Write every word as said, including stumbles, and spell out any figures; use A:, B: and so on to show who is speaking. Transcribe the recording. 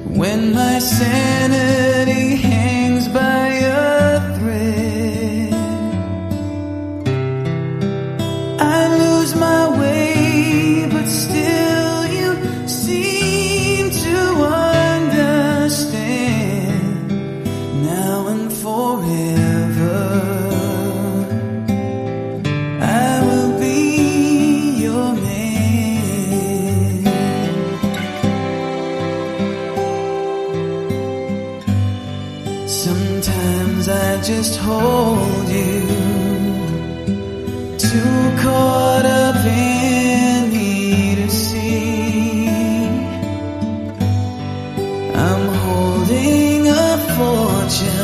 A: When my sanity hangs by a thread, I lose my way, but still you seem to understand. Now and forever, I will be your man. Sometimes I just hold you, too caught up in me to see I'm holding a fortune